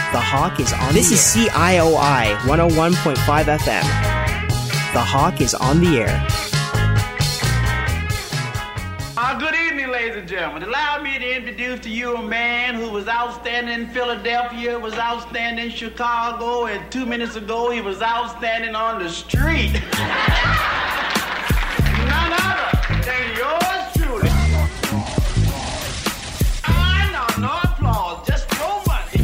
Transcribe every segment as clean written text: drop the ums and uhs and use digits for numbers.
The Hawk is on This is CIOI 101.5 FM. The Hawk is on the air. Good evening, ladies and gentlemen. Allow me to introduce to you a man who was outstanding in Philadelphia, was outstanding in Chicago, and 2 minutes ago he was outstanding on the street. None other than yours truly. No applause, just throw money.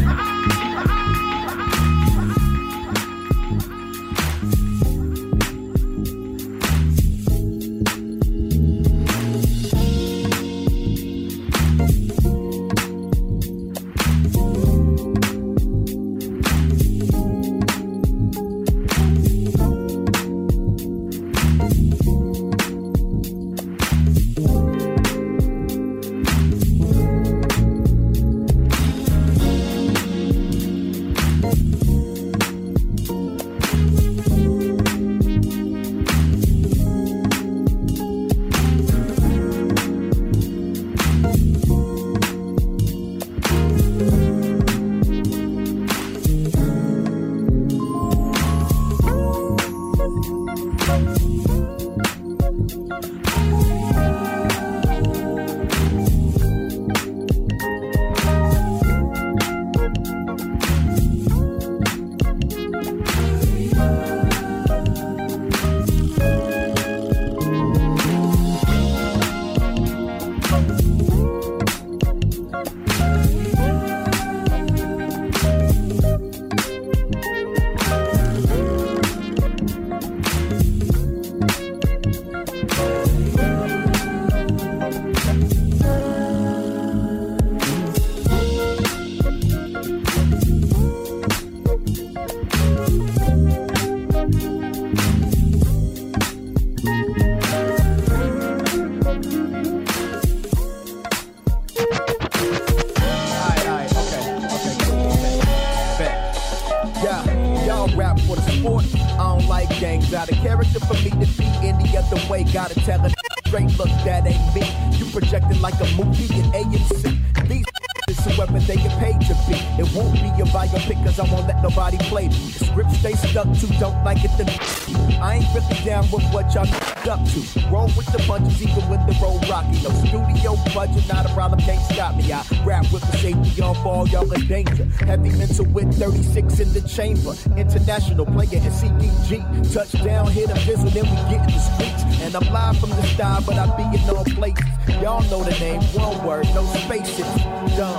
Roll with the punches even when the road rocky. No studio budget, not a problem, can't stop me. I rap with the safety on ball, y'all in danger. Heavy mental with 36 in the chamber. International player in CDG. Touchdown, hit a visit, then we get in the streets. And I'm live from the sky, but I be in all places. Y'all know the name, one word, no spaces. Dumb,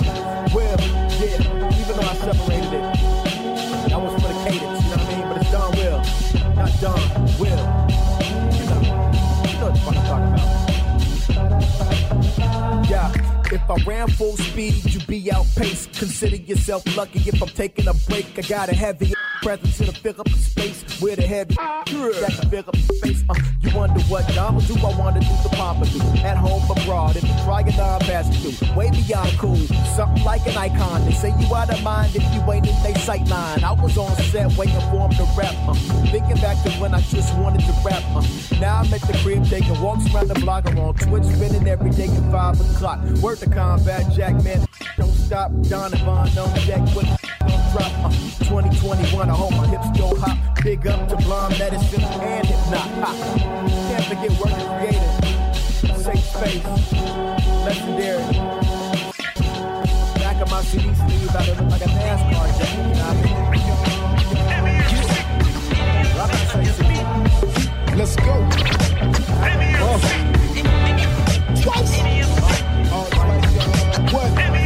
Will, yeah, even though I separated it. That was for the cadence, you know what I mean? But it's Don Will, not Don Will. You know what the fuck I'm talking about. Yeah, if I ran full speed, you'd be outpaced. Consider yourself lucky if I'm taking a break. I got a heavy presence to fill up the space. With a heavy that can fill up the space. You wonder what I'ma do? I wanna do the Pompidou. At home, abroad, if you try it, I'll pass it through. Way beyond cool, something like an icon. They say you out of mind if you ain't in they sight line. I was on set waiting for him to rap. Thinking back to when I just wanted to rap. Now I'm at the crib taking walks around the block. I'm on Twitch spinning every day at 5 o'clock. Word to Combat Jack, man. Don't stop. Don and Von on deck with drop. 2021, I hope my hips go hop. Big up to Blonde Medicine and Hypnot. Can't forget working creative. Safe space. Legendary. Back of my CD sleeve, about to look like a NASCAR jacket. You know what I mean? Let's go. Twice. What?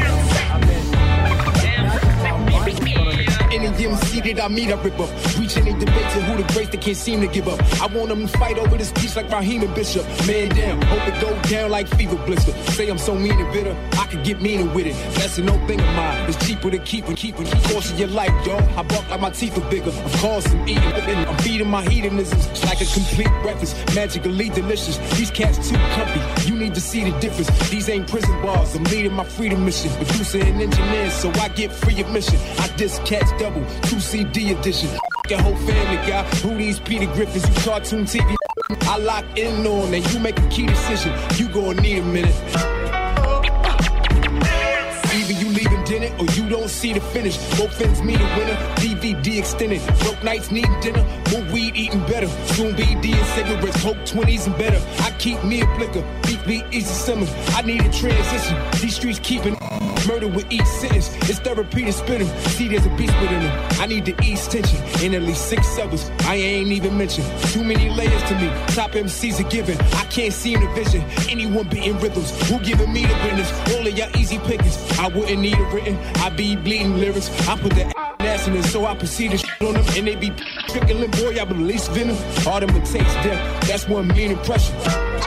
Any MC that I meet, I rip up. Reach any debates and who the greats that can't seem to give up. I want them to fight over this piece like Raheem and Bishop. Man down, hope it go down like fever blister. Say I'm so mean and bitter, I could get meaner with it. That's an old thing of mine. It's cheaper to keep course of your life, dog. I bark like my teeth are bigger. Of course I'm eating, I'm feeding my hedonisms like a complete breakfast. Magically delicious. These cats too comfy. You need to see the difference. These ain't prison bars. I'm leading my freedom mission. Producer and engineer, so I get free admission. I diss cats double, 2 CD edition. Your whole family guy. Who these Peter Griffins? You cartoon TV. I lock in on and you make a key decision. You gonna need a minute. Either you leaving dinner or you don't see the finish. Both ends meet a winner, DVD extended. Broke nights needing dinner, more weed eating better. Soon BD and cigarettes, Coke 20s and better. I keep me a blicker, beat easy simmer. I need a transition, these streets keeping murder with each sentence. It's therapy to spit him. See, there's a beast within him. I need to ease tension in at least 6 syllables. I ain't even mentioned. Too many layers to me. Top MCs are given. I can't see in the vision. Anyone beating rhythms. Who giving me the business? All of y'all easy pickings. I wouldn't need a written. I be bleeding lyrics. I put the ass in it, so I proceed to shit on them. And they be trickling. Boy, I release venom. All them it takes death. That's one mean impression.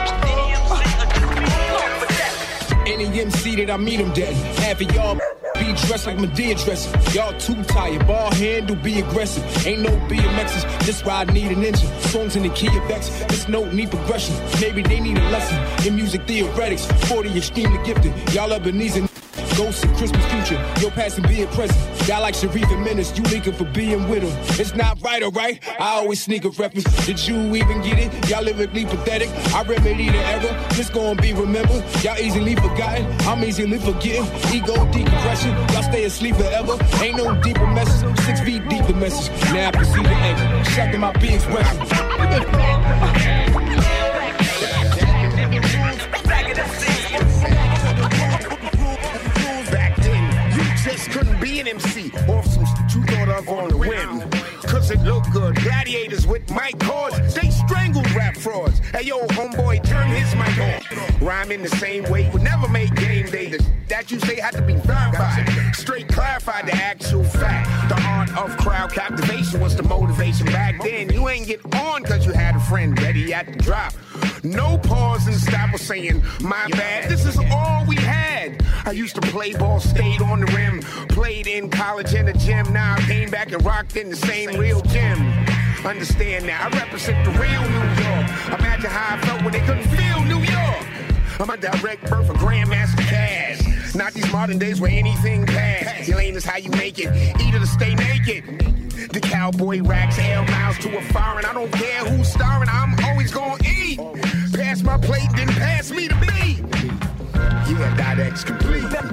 Any MC that I meet them dead. Half of y'all be dressed like Medea dressing. Y'all too tired. Ball handle, be aggressive. Ain't no BMXs. This why I need an engine. Songs in the key of X. This note need progression. Maybe they need a lesson in music theoretics. 40 extremely gifted. Y'all Ebenezer ghosts of Christmas future. Your past and being present. Y'all like Sharif and Menace. You linking for being with them. It's not right, alright? I always sneak a reference. Did you even get it? Y'all lyrically pathetic. I remedy the error. This gon' be remembered. Y'all easily forgotten. I'm easily forgetting. Ego decompression. Y'all stay asleep forever. Ain't no deeper message. 6 feet deeper message. Now I proceed to anger. Shocking my big expression. Couldn't be an MC off some shit you thought of on the whim. Cause it looked good. Gladiators with mic cords, they strangled rap frauds. Hey yo, homeboy, turn his mic on. Rhyme in the same way, would never make game day. That you say had to be verified. Straight clarified the actual fact. The art of crowd captivation was the motivation back then. You ain't get on cause you had a friend ready at the drop. No pause and stop or saying, my bad, this is all we had. I used to play ball, stayed on the rim. Played in college in the gym. Now I came back and rocked in the same real gym. Understand now, I represent the real New York. Imagine how I felt when they couldn't feel New York. I'm a direct birth of Grandmaster Cash. Not these modern days where anything pass. It ain't is how you make it. Either to stay naked. The cowboy racks, L miles to a foreign. I don't care who's starring, I'm always gonna eat. Pass my plate, then pass me the beat. Yeah, that X complete. Back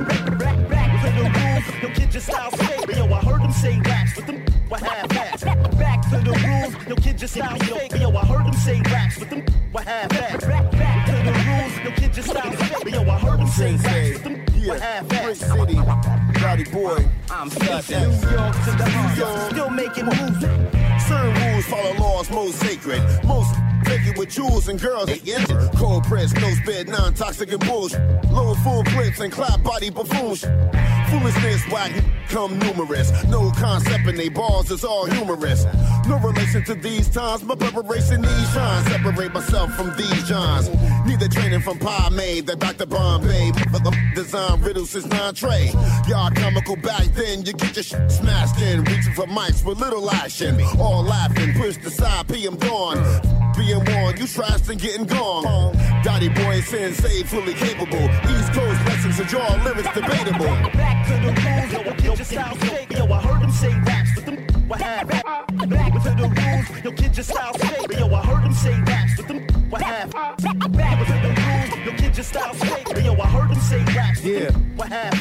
to the rules, yo, get your style straight. Yo, I heard them say raps, but them were half-assed. Back to the rules, yo, get your style straight. Yo, I heard them say raps, but them were half-assed. Back to the rules, yo, get your style straight. Yo, I heard them say raps, but them were half-assed. City, Roddy Boy, I'm stuck in New York to the heart, still making moves. Certain rules follow laws most sacred. Most take it with jewels and girls. Cold press, no spit, non-toxic and bullshit. Low full blips and clap body buffoons. Foolishness, whack, come numerous. No concept in they balls, it's all humorous. No relation to these times, but preparation needs shine. Separate myself from these Johns. Need the training from Pie Made, that Dr. Bombay. For the design riddles since non-trade. Y'all comical back then, you get your shit smashed in. Reaching for mics with little action. All laughing, pushed aside, PM Dawn. Being warned, you trashed and getting gone. Dottie Boy Sensei, fully capable. East Coast lessons and draw lyrics debatable. Back to the rules, yo, get your style straight. Yo, I heard them say raps, but them were half. Back to the rules, yo, get your style straight. Yo, I heard them say raps, but them were half. Back to the rules, yo, get your style straight. Yo, I heard them say raps, but them were half.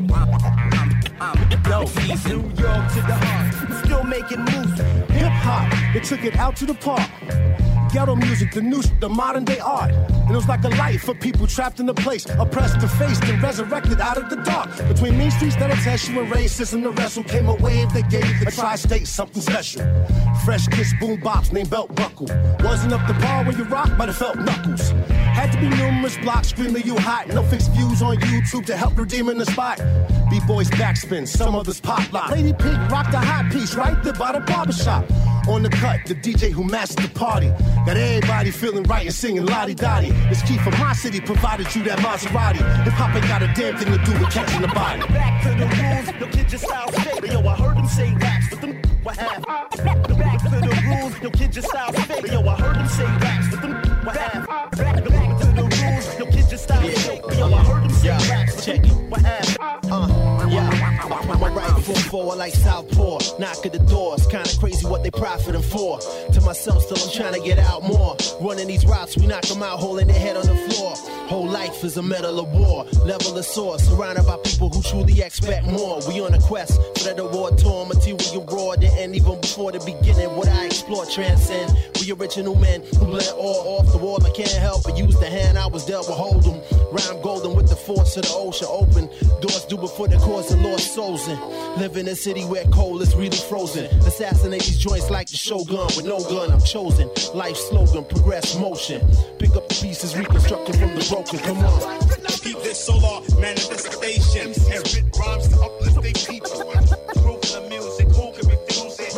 Yo, New York to the heart, still making moves. Hip hop, they took it out to the park. Ghetto music, the new the modern day art. And it was like a life for people trapped in a place, oppressed to face and resurrected out of the dark. Between mean streets that'll test you and racism, the wrestle came a wave that gave the tri-state something special. Fresh kiss boom bops named Belt Buckle. Wasn't up the bar when you rocked, but it felt knuckles. Had to be numerous blocks screaming you hot. No fixed views on YouTube to help redeeming the spot. B-boys backspin, some others pop lock. Lady Pink rocked a hot piece right there by the barbershop. On the cut, the DJ who mastered the party. Got everybody feeling right and singing lottie-dottie. It's key for my city, provided you that Maserati. Hip-hop ain't got a damn thing to do with catching the body. Back to the rules, yo, get your style straight. Yo, I heard them say raps, but them were half. Back to the rules, yo, get your style straight. Yo, I heard them say raps, but them were half. Back to the rules, yo, get your style straight. Yo, I heard them say raps, but them were half. My right foot before, I like Southpaw. Knock at the doors, kinda crazy what they profiting for. To myself, still I'm trying to get out more. Running these routes, we knock them out, holding their head on the floor. Whole life is a medal of war, level of source, surrounded by people who truly expect more. We on a quest for that award tour, material raw, the end even before the beginning. What I explore, transcend. We original men who let it all off the wall. I can't help but use the hand I was dealt with, hold them. Rhyme golden with the force of the ocean open. Doors due before the cause of lost souls in. Live in a city where coal is really frozen. Assassinate these joints like the Shogun. With no gun, I'm chosen. Life slogan, progress motion. Pick up the pieces reconstructed from the broken. Come on. Keep this solar manifestation and spit rhymes to uplifting people. Proof the music, who can refuse it?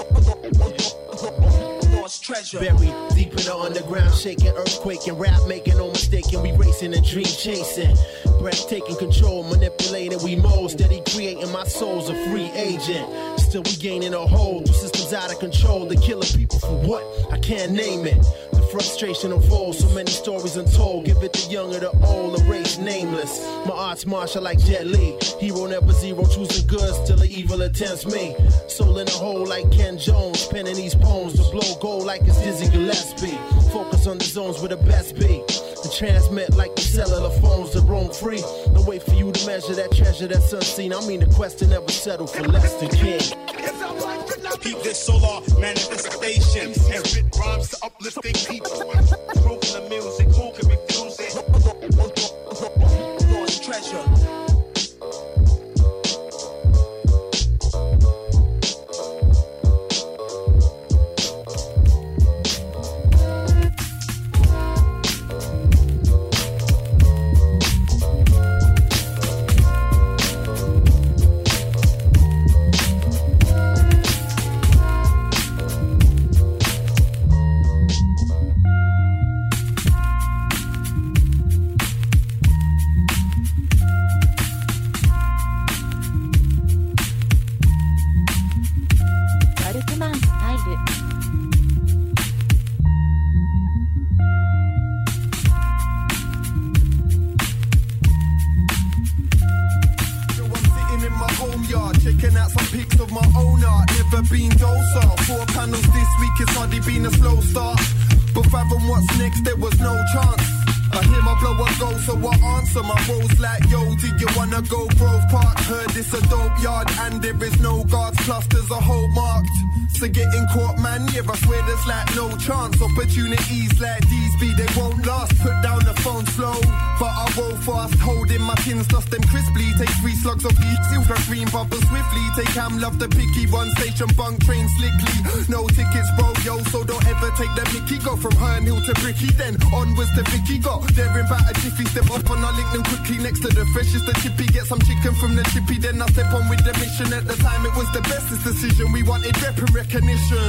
Lost treasure. Buried deep in the underground, shaking, earthquaking, rap making, no mistaking. We racing and dream chasing. Breathtaking control, manipulating, we mold. Steady creating, my soul's a free agent. Still we gaining a hold. The system's out of control. They killing people for what? I can't name it. The frustration unfolds, so many stories untold. Give it to young or the old, a race nameless. My arts martial like Jet Li. Hero never zero, choosing good, still the evil attempts me. Soul in a hole like Ken Jones. Penning these poems to blow gold like it's Dizzy Gillespie. Focus on the zones where the best be. And transmit like the cellular phones that roam free. No wait for you to measure that treasure that's unseen. I mean the quest to never settle for less than king. Keep this solar manifestation and spit rhymes to uplifting people. Proof the music, who can refuse it? Lost treasure. Getting caught, man, yeah, I swear there's like no chance. Opportunities like these be, they won't last. Put down the phone slow, but I roll fast. Holding my tins, dust them crisply. Take 3 slugs of each, silver green bubble swiftly. Take ham, love the picky one, station bunk, train slickly. No tickets, bro, yo, so don't ever take the mickey. Go from Herne Hill to Bricky, then onwards to Vicky. Got there in about a jiffy, step up and I link them quickly. Next to the freshest, the chippy, get some chicken from the chippy. Then I step on with the mission. At the time it was the bestest decision. We wanted rep and recognition.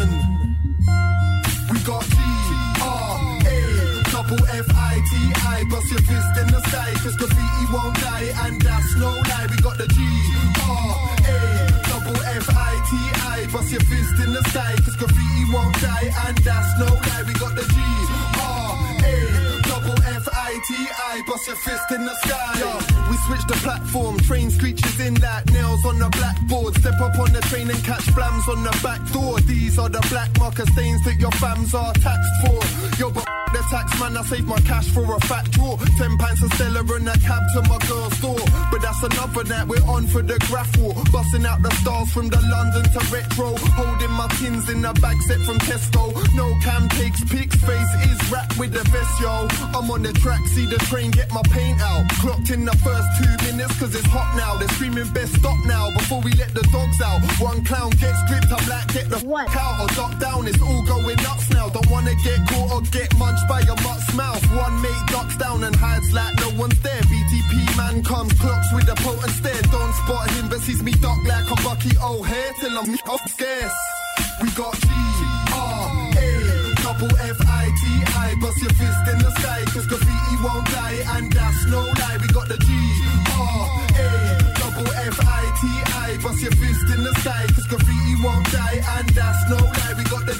We got G-R-A, double F-I-T-I. Bust your fist in the sky, cause graffiti won't die, and that's no lie. We got the G-R-A, double F-I-T-I. Bust your fist in the sky, cause graffiti won't die, and that's no lie. We got the G-R-A, double F-I-T-I. Bust your fist in the sky. Yo, we switch the platform, train screeches in like nails on the blackboard. Step up on the train and catch blams on the back door. These are the black marker stains that your fams are taxed for. Yo, but the tax man, I save my cash for a fat draw. 10 pints of Stella and a cab to my girl's door. But that's another night, we're on for the graph war. Busting out the stars from the London to retro. Holding my tins in a bag set from Tesco. No cam takes pics, face is wrapped with the vest, yo. I'm on the track, see the train, get my paint out. Clocked in the first 2 minutes, cause it's hot now. They're screaming best stop now, before we let the dogs out. One clown gets gripped, I'm like, get the fuck out or duck down. It's all going nuts now. Don't wanna get caught or get munched by a mutt's mouth. One mate ducks down and hides like no one's there. BTP man comes, clocks with a potent stare. Don't spot him but sees me duck like a Bucky O'Hare till I'm scarce. We got G-R-A, double F-I-T-I. Bust your fist in the sky, cause graffiti won't die, and that's no lie. We got the G-R-A, double F-I-T-I. Bust your fist in the sky, cause graffiti won't die, and that's no lie. We got the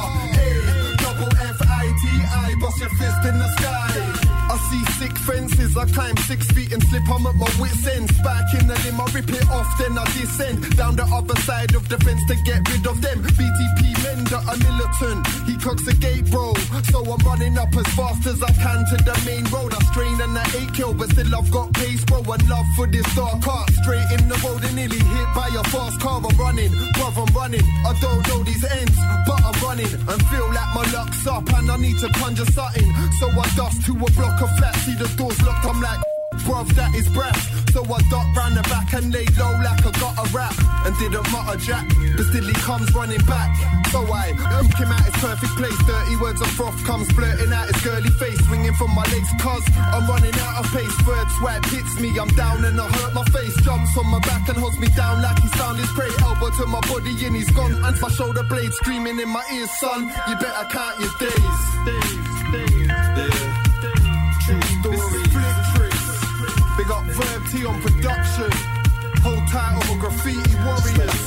G-R-A, double F-I-T-I. Bust your fist in the sky. I see sick fences I climb 6 feet and slip, I'm at my wit's end. Spike in the limb, I rip it off, then I descend down the other side of the fence to get rid of them. BTP men that are militant, he cocks the gate, bro. So I'm running up as fast as I can to the main road. I strain and I 8 kill, but still I've got pace, bro. And love for this dark car. Straight in the road and nearly hit by a fast car. I'm running, bruv, I'm running. I don't know these ends, but I'm running and feel like my luck's up and I need to conjure something. So I dust to a block of flats, see the doors locked, I'm like, bruv, that is brass. So I duck round the back and lay low like I got a rap. And didn't mutter jack, but still he comes running back. So I took him out his perfect place. Dirty words of froth comes blurting out his girly face. Swinging from my legs cause I'm running out of pace. Third swipe hits me, I'm down and I hurt my face. Jumps on my back and holds me down like he's found his prey. Elbow to my body and he's gone. And my shoulder blade screaming in my ears, son. You better count your days. True story. Flick tricks. Big up Verb T on production. Whole title of Graffiti Warriors.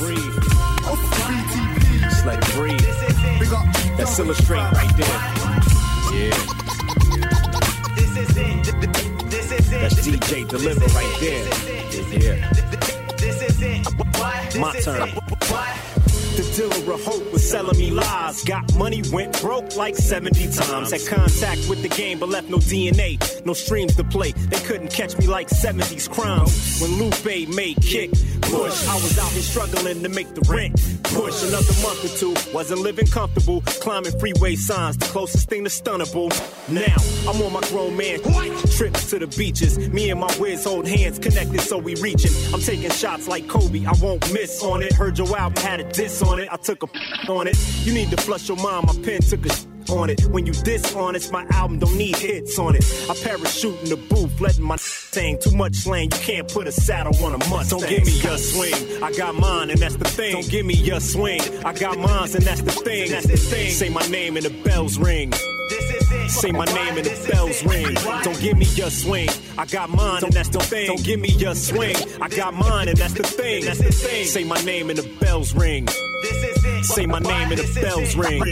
BTP. Just let it breathe. Big up. That's Illustrate right there. Yeah. That's DJ Deliver right there. Yeah. My turn. The dealer of hope was selling me lies. Got money, went broke like 70 times. Had contact with the game, but left no DNA, no streams to play. They couldn't catch me like 70s crimes. When Lupe made kick, push, I was out here struggling to make the rent. Push another month or two, wasn't living comfortable. Climbing freeway signs, the closest thing to stunnable. Now, I'm on my grown man trips to the beaches. Me and my whiz hold hands, connected so we reaching. I'm taking shots like Kobe, I won't miss on it. Heard your album had a diss on it, I took a on it. You need to flush your mind, my pen took a on it. When you dishonest, my album don't need hits on it. I parachute in the booth, letting my sing. Too much slang, you can't put a saddle on a Mustang. Don't give me your swing, I got mine and that's the thing. Don't give me your swing, I got mine and that's the thing. That's the thing. Say my name and the bells ring. Say my name and the bells ring. Don't give me your swing, I got mine and that's the thing. Don't give me your swing, I got mine and that's the thing. That's the thing. Say my name and the bells ring. Say my name and the bells ring.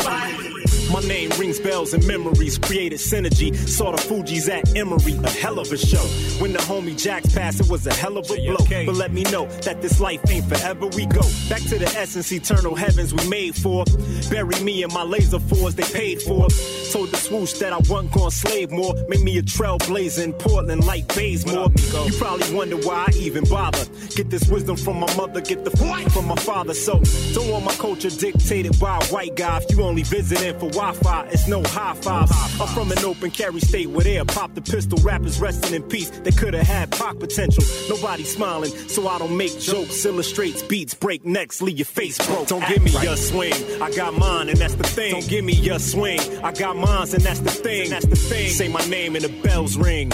My name rings bells and memories, created synergy. Saw the Fugees at Emory, a hell of a show. When the homie Jax passed, it was a hell of a blow. But let me know that this life ain't forever, we go back to the essence, eternal heavens we made for. Bury me in my laser fours they paid for. Told the swoosh that I wasn't gonna slave more. Made me a trailblazer in Portland like Bazemore. You probably wonder why I even bother. Get this wisdom from my mother, get the from my father. So don't want my culture dictated by a white guy. If you only visiting for Wi-Fi, it's no high fives. I'm from an open carry state where they pop the pistol. Rappers resting in peace, they could have had Pac potential. Nobody smiling, so I don't make jokes. Illustrates beats, break necks, leave your face broke. Don't give me your swing, I got mine and that's the thing. Don't give me your swing, I got mine and that's the thing. That's the thing. Say my name and the bells ring.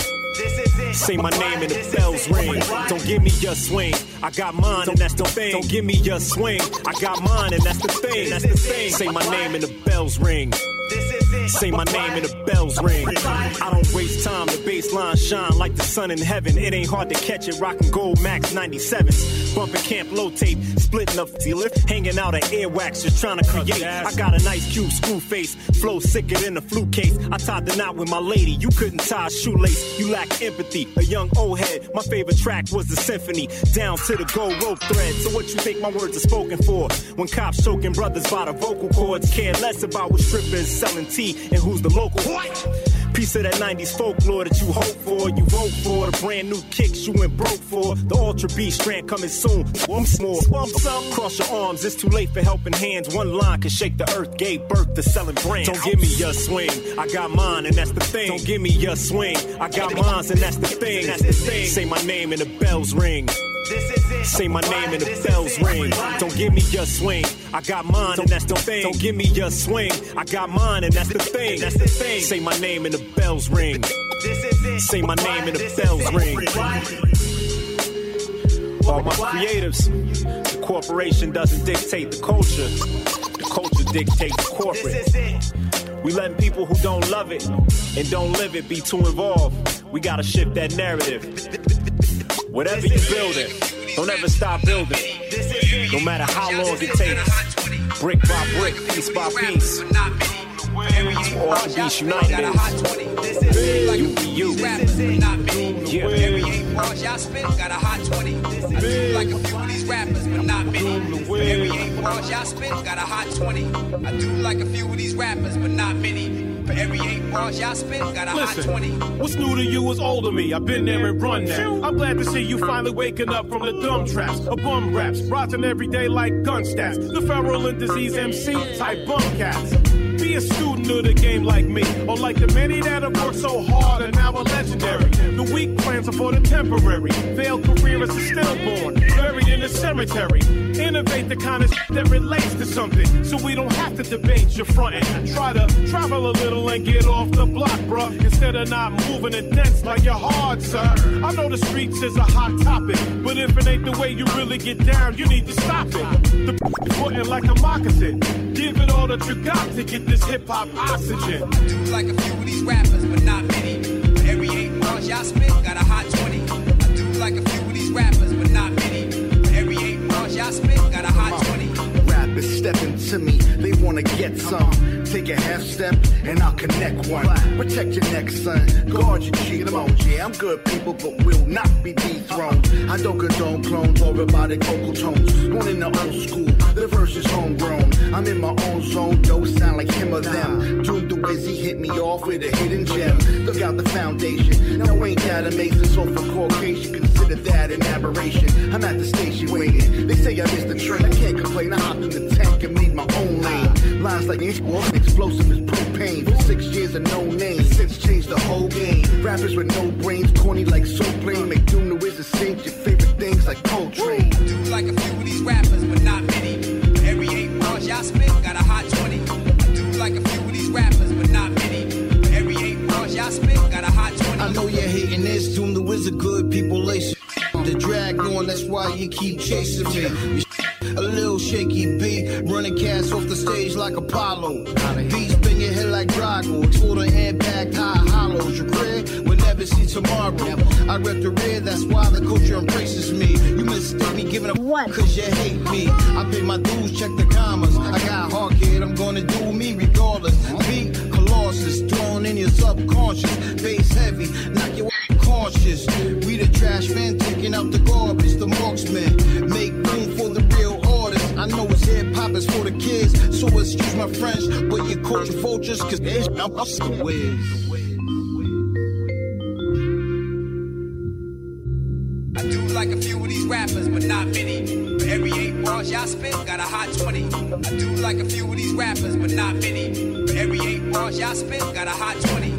Say my name and the bells ring. Don't give me your swing, I got mine and that's the thing. Don't give me your swing, I got mine and that's the thing. That's the thing. Say my name and the bells ring. Say my name and the bells ring. I don't waste time, the baseline shine like the sun in heaven. It ain't hard to catch it, rockin' gold max 97s. Bumpin' camp low tape, splitting up lift, hanging out at Airwax, just trying to create. I got an Ice Cube screw face, flow sicker than a flute case. I tied the knot with my lady, you couldn't tie a shoelace. You lack empathy, a young old head. My favorite track was the symphony, down to the gold rope thread. So what you think my words are spoken for? When cops choking brothers by the vocal cords, care less about what strippers selling tea and who's the local. Piece of that 90s folklore that you hope for, you vote for. The brand new kicks you went broke for. The Ultra B strand coming soon. One more. Cross your arms, it's too late for helping hands. One line can shake the earth, gave birth to selling brands. Don't give me your swing, I got mine and that's the thing. Don't give me your swing, I got mine and that's the thing. That's the thing. Say my name and the bells ring. Say my name and the bells ring. Don't give me your swing, I got mine and that's the thing. Don't give me your swing, I got mine and that's the thing. That's the thing. Say my name and the bells ring. Say my name and the bells ring. All my creatives, the corporation doesn't dictate the culture. The culture dictates the corporate. We letting people who don't love it and don't live it be too involved. We gotta shift that narrative. Whatever you building, don't ever stop building. No matter how long it takes, brick by brick, piece by piece. All Beast United is. This is like you. rappers, not many. Yeah. Every 8 bars y'all spit, got a hot 20. This is like a few of these rappers, but not many. Every 8 bars y'all spit, got a hot 20. I do like a few of these rappers, but not many. For every 8 bars y'all spit, got a hot 20. What's new to you is old to me. I've been there and run that. I'm glad to see you finally waking up from the dumb traps of bum raps, rising every day like gun stats. The feral and disease MC type bum cats. Be a student of the game like me, or like the many that have worked so hard and now are legendary. The weak plans are for the temporary. Failed career is a stillborn, buried in the cemetery. Innovate the kind of that relates to something, so we don't have to debate your frontin'. Try to travel a little and get off the block, bruh, instead of not moving it dense like you're hard, sir. I know the streets is a hot topic, but if it ain't the way you really get down, you need to stop it. The footing like a moccasin. Give it all that you got to get this hip-hop oxygen. I do like a few of these rappers, but not many. For every 8 bars y'all spit, got a hot 20. I do like a few of these rappers, but not many. For every 8 bars y'all spit, got a hot 20. Rappers stepping to me, they wanna get some. Take a half step and I'll connect one. Protect your neck, son. Guard your cheekbones. Yeah, I'm good, people, but will not be dethroned. I don't condone clones or robotic vocal tones. Born in the old school, the verse is homegrown. I'm in my own zone, don't sound like him or them. Doomed the Wizzy hit me off with a hidden gem. Look out the foundation. Now ain't that amazing? So for Caucasian, consider that an aberration. I'm at the station waiting. They say I missed the train. I can't complain. I hopped in the tank and made my own lane. Lines like explosive as propane. For 6 years of no name, since changed the whole game. Rappers with no brains, corny like so plain. Make Doom the Wizard sing your favorite things like Coltrane. I do like a few of these rappers, but not many. For every 8 bars y'all spit, got a hot 20. I do like a few of these rappers, but not many. For every 8 bars y'all spit, got a hot 20. I know you're hating this, Doom the Wizard, good people lace the drag on, that's why you keep chasing me. A little shaky B, running cats off the stage like Apollo. B spin your head like Drago, explore the impact, high hollows. Your career will never see tomorrow. I rep the rear, that's why the culture embraces me. You mistake me giving up cause you hate me. I pay my dues, check the commas. I got hard kid, I'm gonna do me regardless. Beat Colossus, thrown in your subconscious. Bass heavy, knock your cautious. We the trash men, taking out the garbage. The marksmen, make room for the real artists. I know it's hip-hop is for the kids, so excuse my French, but you culture vultures, cause I'm the Wiz. I do like a few of these rappers, but not many. For every 8 bars y'all spit, got a hot 20. I do like a few of these rappers, but not many. For every 8 bars y'all spit, got a hot 20.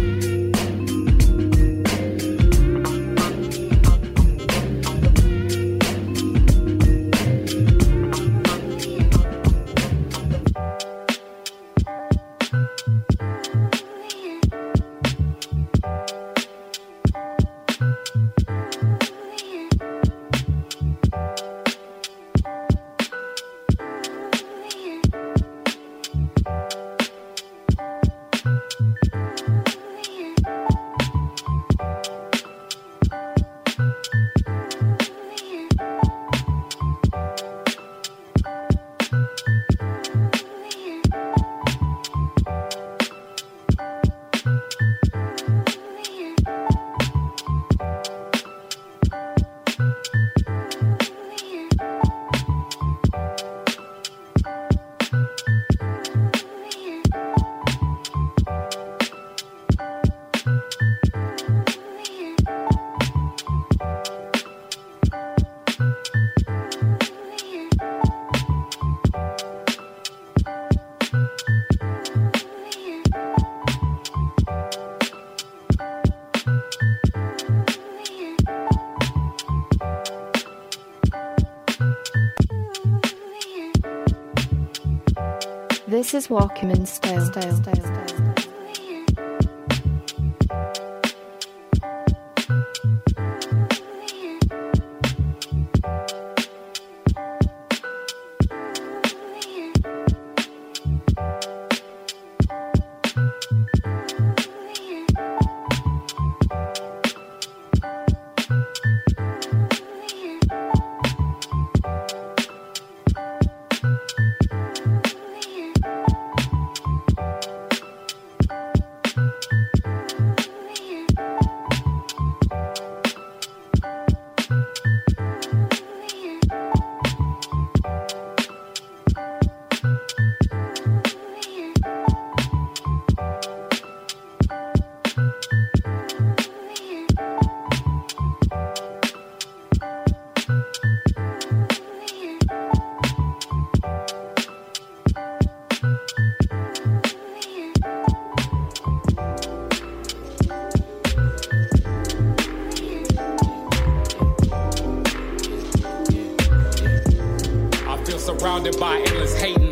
This is Walkman Style. surrounded by endless hating.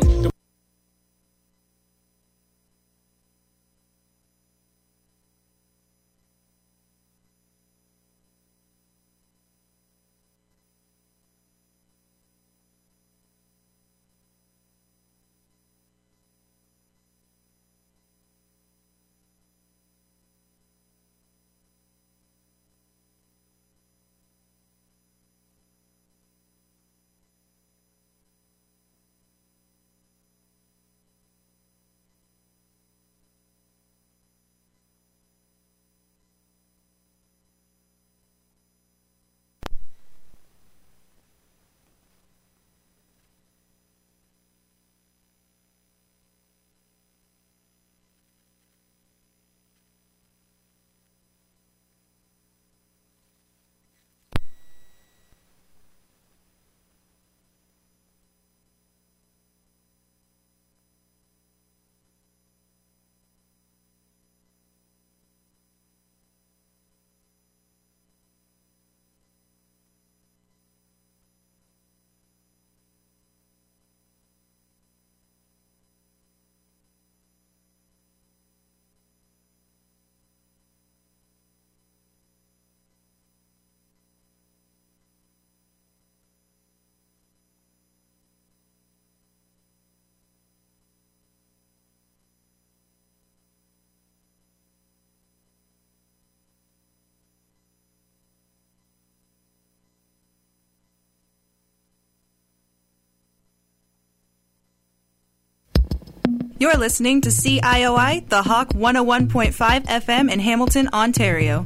You're listening to CIOI, The Hawk 101.5 FM in Hamilton, Ontario.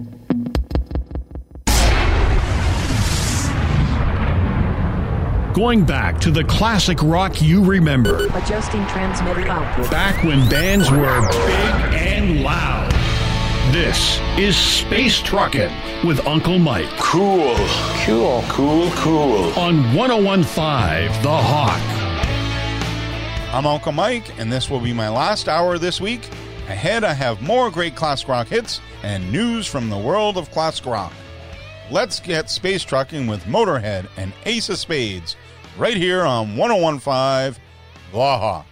Going back to the classic rock you remember. Adjusting transmitter output. Back when bands were big and loud. This is Space Truckin' with Uncle Mike. Cool. On 101.5 The Hawk. I'm Uncle Mike, and this will be my last hour this week. Ahead, I have more great classic rock hits and news from the world of classic rock. Let's get space trucking with Motorhead and Ace of Spades right here on 101.5 The Hawk.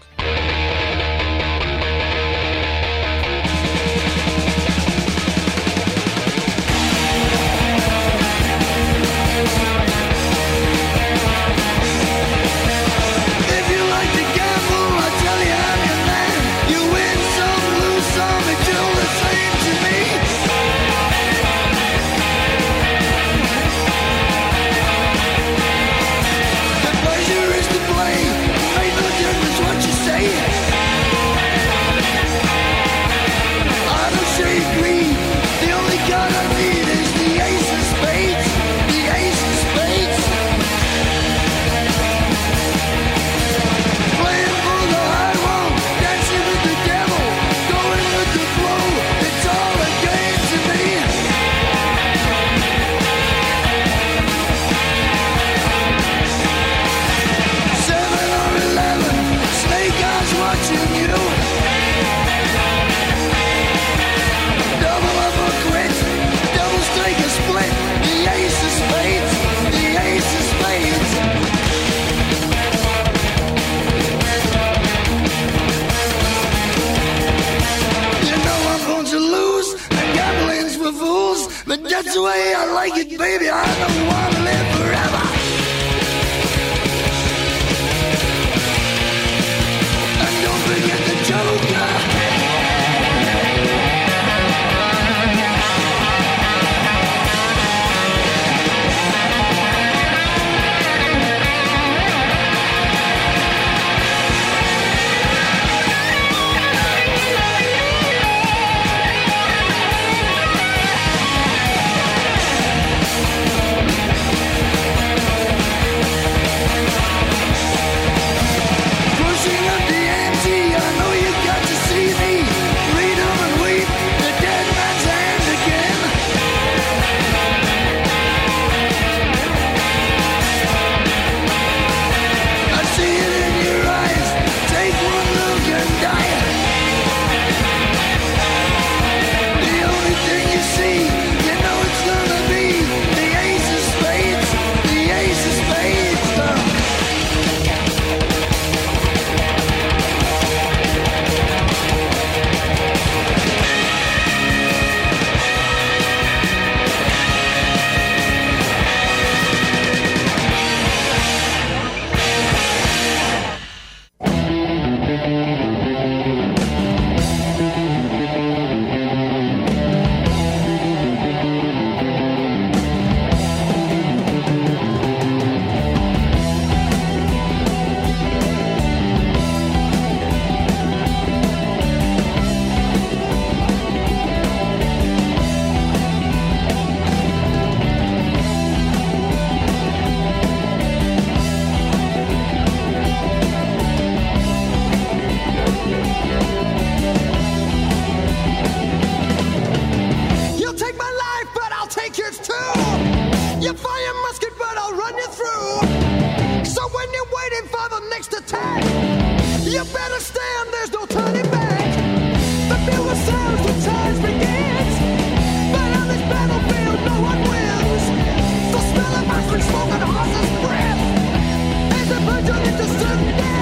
But that's the way I like it, baby. I don't want to live forever. And don't forget the joker. you better stand, there's no turning back. The bugle sounds, the charge begins. But on this battlefield, no one wins. The smell of ice smoke and horse's breath as the butcher into sudden death.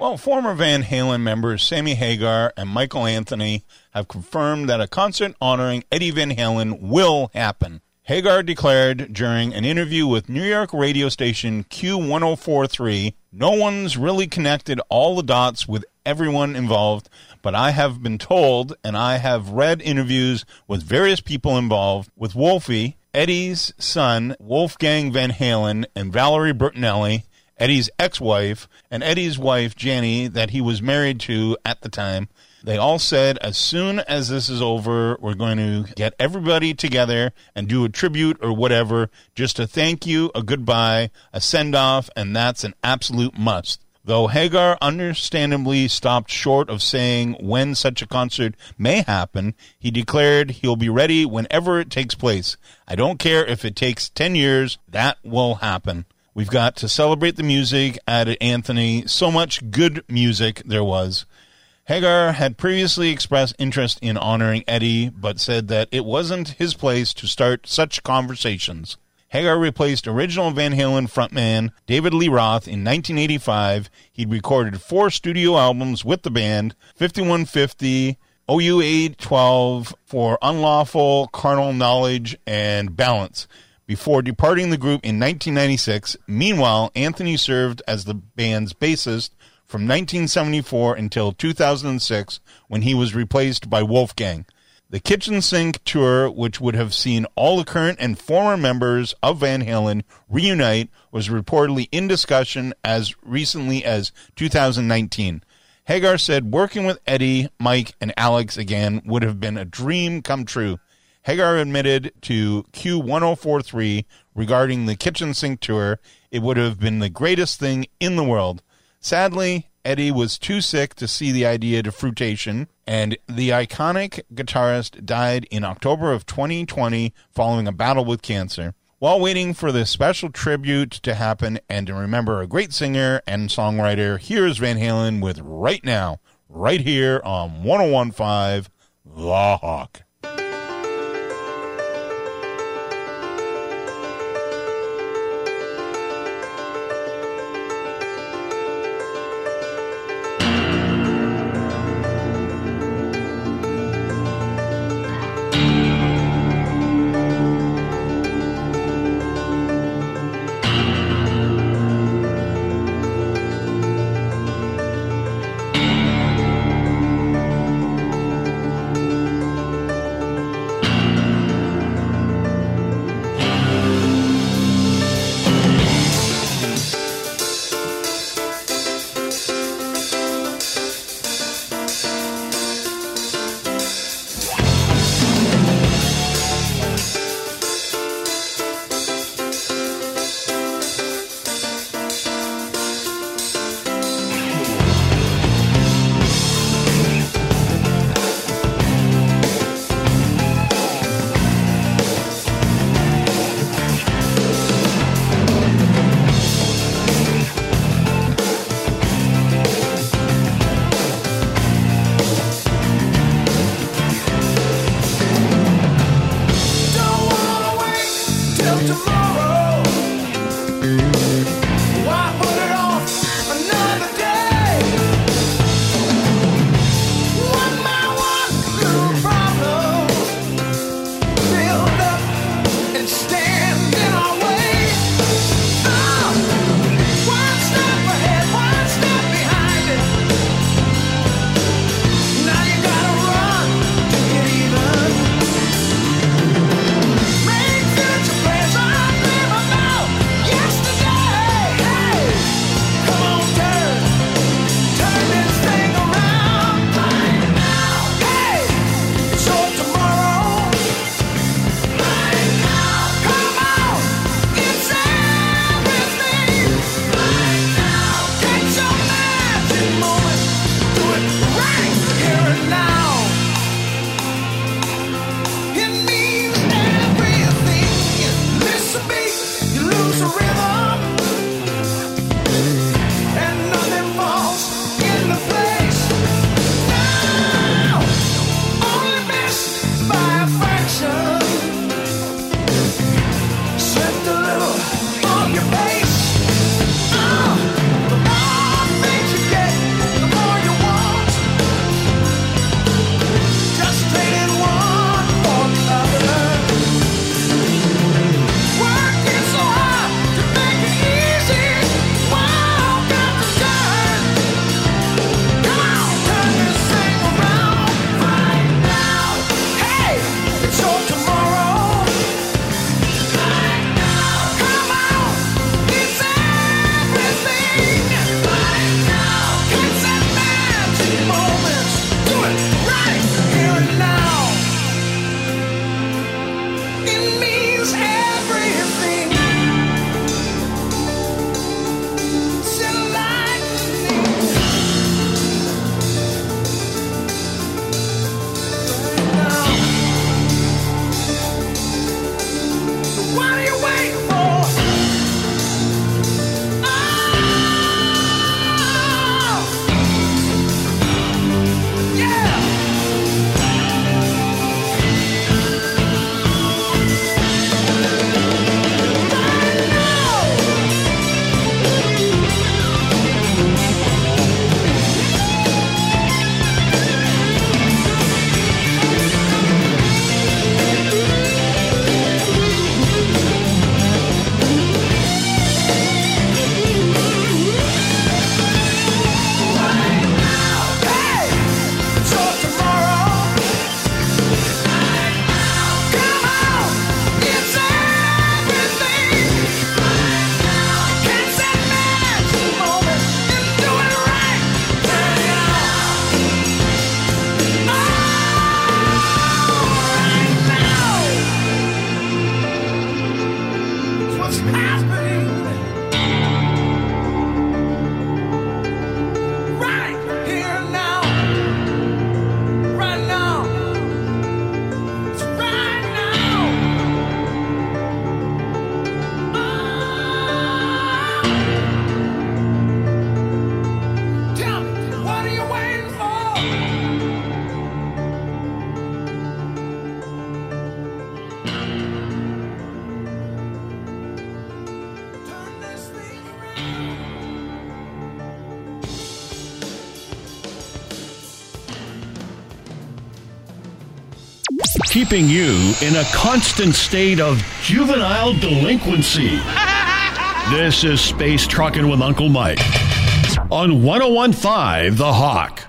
Well, former Van Halen members Sammy Hagar and Michael Anthony have confirmed that a concert honoring Eddie Van Halen will happen. Hagar declared during an interview with New York radio station Q1043, "No one's really connected all the dots with everyone involved, but I have been told, and I have read interviews with various people involved, with Wolfie, Eddie's son, Wolfgang Van Halen, and Valerie Bertinelli, Eddie's ex-wife, and Eddie's wife, Janny, that he was married to at the time. They all said, as soon as this is over, we're going to get everybody together and do a tribute or whatever, just a thank you, a goodbye, a send-off, and that's an absolute must." Though Hagar understandably stopped short of saying when such a concert may happen, he declared he'll be ready whenever it takes place. "I don't care if it takes 10 years, that will happen. We've got to celebrate the music," added Anthony. "So much good music there was." Hagar had previously expressed interest in honoring Eddie, but said that it wasn't his place to start such conversations. Hagar replaced original Van Halen frontman David Lee Roth in 1985. He'd recorded 4 studio albums with the band, 5150, OU 812 for Unlawful, Carnal Knowledge, and Balance, before departing the group in 1996. Meanwhile, Anthony served as the band's bassist from 1974 until 2006, when he was replaced by Wolfgang. The Kitchen Sink tour, which would have seen all the current and former members of Van Halen reunite, was reportedly in discussion as recently as 2019. Hagar said working with Eddie, Mike, and Alex again would have been a dream come true. Hagar admitted to Q1043 regarding the Kitchen Sink tour, "It would have been the greatest thing in the world." Sadly, Eddie was too sick to see the idea to fruition, and the iconic guitarist died in October of 2020 following a battle with cancer. While waiting for this special tribute to happen and to remember a great singer and songwriter, here's Van Halen with Right Now, right here on 101.5 The Hawk. keeping you in a constant state of juvenile delinquency. This is Space Truckin' with Uncle Mike on 101.5 The Hawk.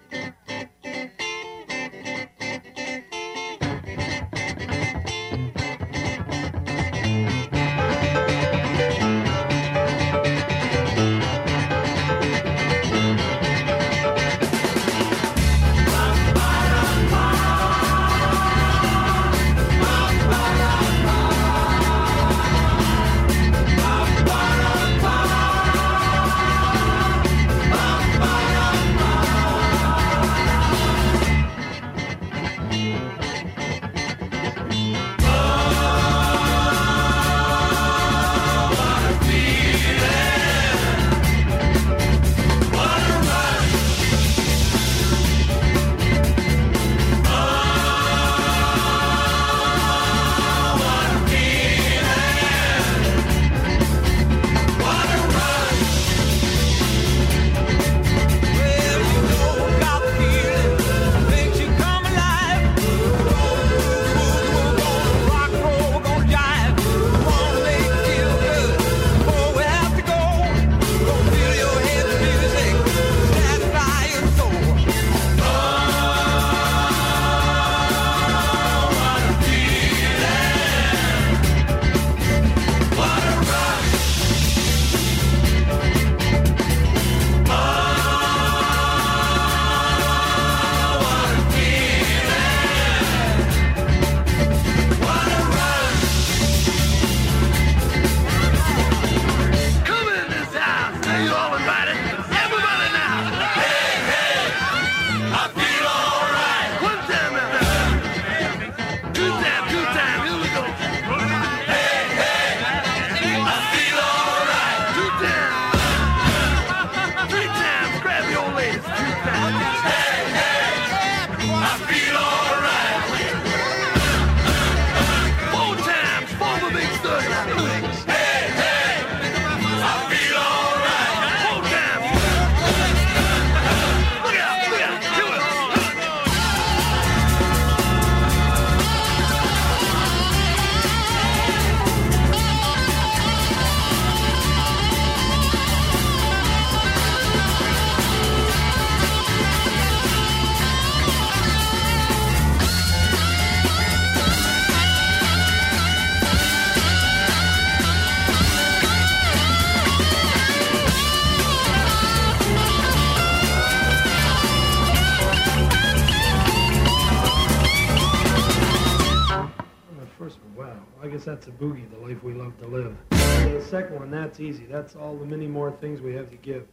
That's a boogie, the life we love to live. The second one, that's easy. That's all the many more things we have to give.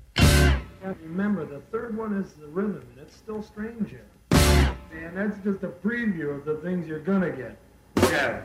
Remember, the third one is the rhythm, and it's still strange yet. And that's just a preview of the things you're gonna get. Yeah.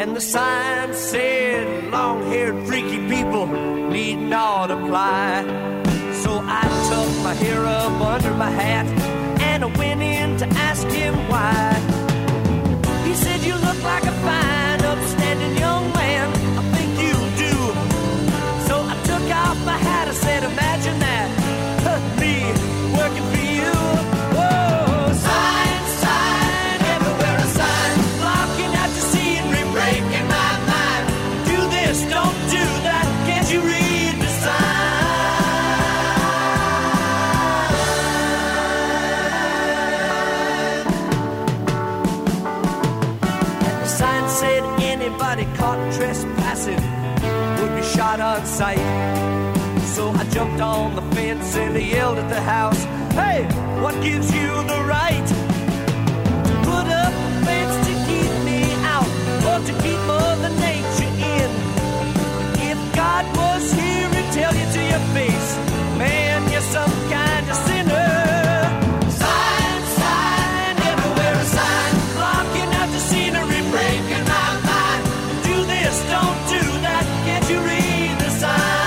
And the sign said, long-haired freaky people need not apply. So I tucked my hair up under my hat and I went in to ask him why. He said, you look like a fine, upstanding young man. I think you do. So I took off my hat. I said, imagine that, me working for you. Whoa, sign, sign, everywhere a sign, blocking out the scenery, breaking my mind. Do this, don't do that. Can't you read the sign? And the sign said anybody caught trespassing would be shot on sight. So I jumped on the fence and I yelled at the house, hey, what gives you the right to put up a fence to keep me out or to keep Mother Nature in? If God was here, he'd tell you to your face, man, you're some kind of sinner. Sign, sign, everywhere a sign, blocking out the scenery, breaking my mind. Do this, don't do that, can't you read the sign?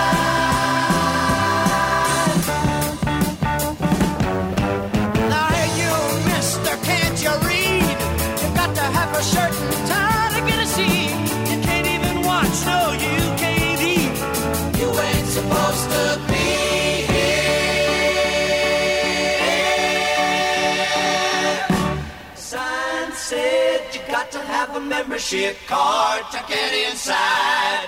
A certain time to get a seat. You can't even watch, no, you can't eat. You ain't supposed to be here. Sign said you got to have a membership card to get inside.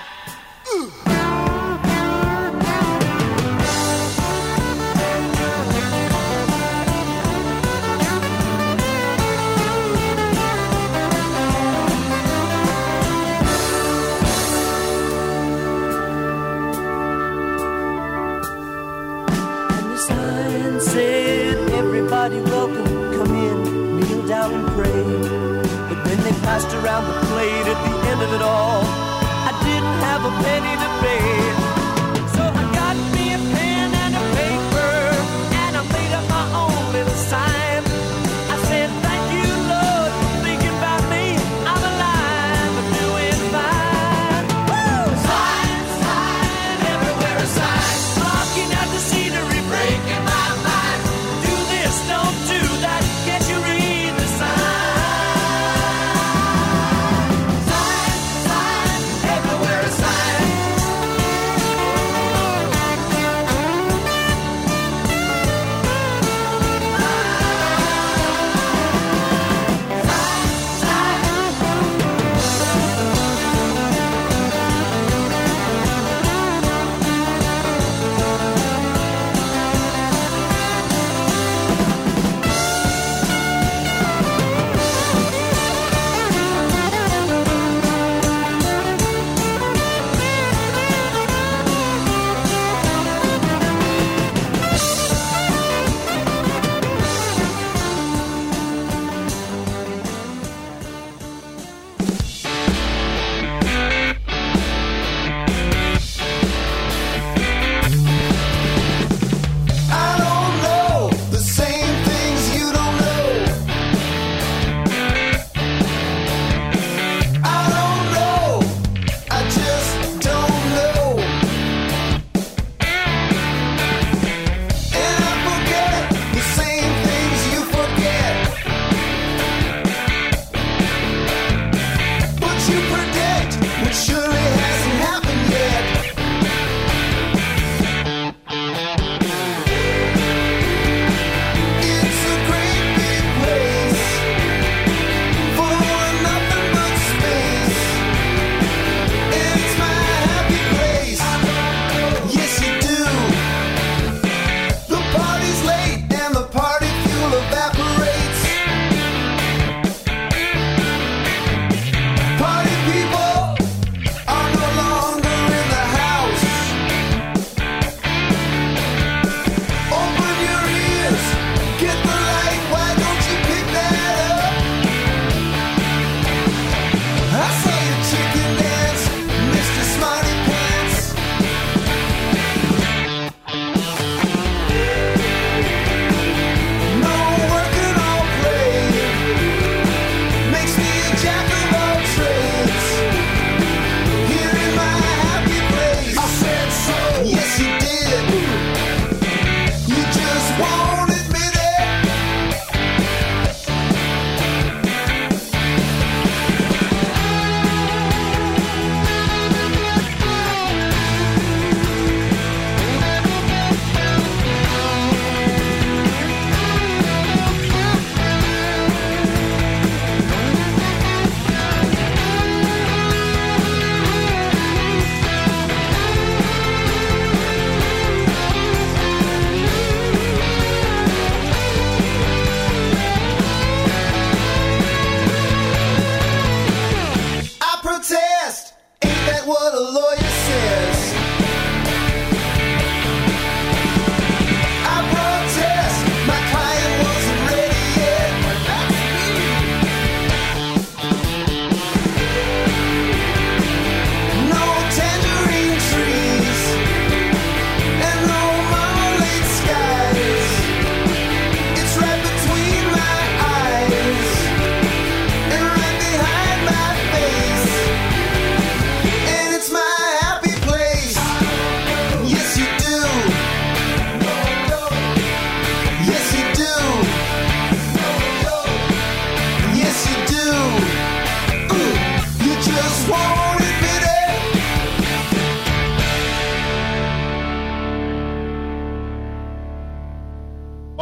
Everybody welcome, come in, kneel down and pray. But when they passed around the plate at the end of it all, I didn't have a penny to pay. So I got me a pen and a paper, and I made up my own little sign. I said, thank you, Lord, for thinking about me. I'm alive and doing fine. Woo! Sign, sign, everywhere a sign, blocking out the scenery, breaking my mind. Don't do that, can't you read the sign? Sign, sign,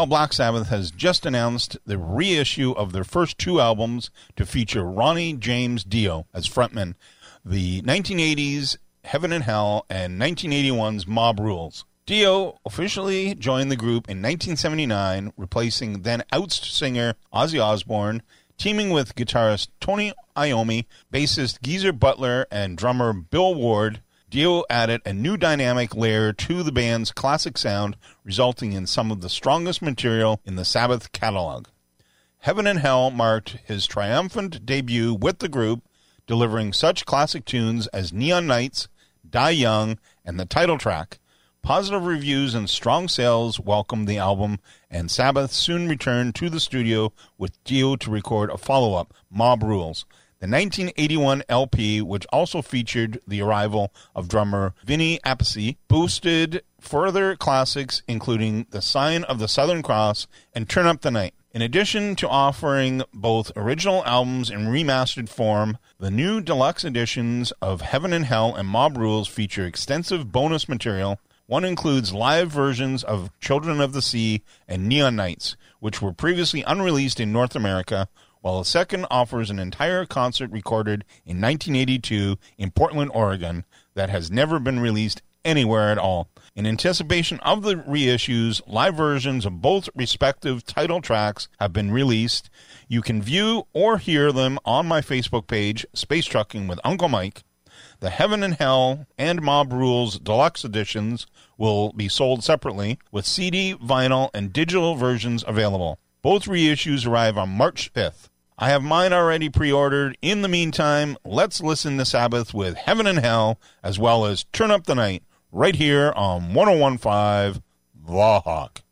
Well, Black Sabbath has just announced the reissue of their first two albums to feature Ronnie James Dio as frontman, the 1980s Heaven and Hell and 1981's Mob Rules. Dio officially joined the group in 1979, replacing then-ousted singer Ozzy Osbourne, teaming with guitarist Tony Iommi, bassist Geezer Butler, and drummer Bill Ward. Dio added a new dynamic layer to the band's classic sound, resulting in some of the strongest material in the Sabbath catalog. Heaven and Hell marked his triumphant debut with the group, delivering such classic tunes as Neon Nights, Die Young, and the title track. Positive reviews and strong sales welcomed the album, and Sabbath soon returned to the studio with Dio to record a follow-up, Mob Rules. The 1981 LP, which also featured the arrival of drummer Vinny Appice, boosted further classics including The Sign of the Southern Cross and Turn Up the Night. In addition to offering both original albums in remastered form, the new deluxe editions of Heaven and Hell and Mob Rules feature extensive bonus material. One includes live versions of Children of the Sea and Neon Nights, which were previously unreleased in North America, while the second offers an entire concert recorded in 1982 in Portland, Oregon, that has never been released anywhere at all. In anticipation of the reissues, live versions of both respective title tracks have been released. You can view or hear them on my Facebook page, Space Trucking with Uncle Mike. The Heaven and Hell and Mob Rules deluxe editions will be sold separately, with CD, vinyl, and digital versions available. Both reissues arrive on March 5th. I have mine already pre-ordered. In the meantime, let's listen to Sabbath with Heaven and Hell, as well as Turn Up the Night, right here on 101.5 The Hawk.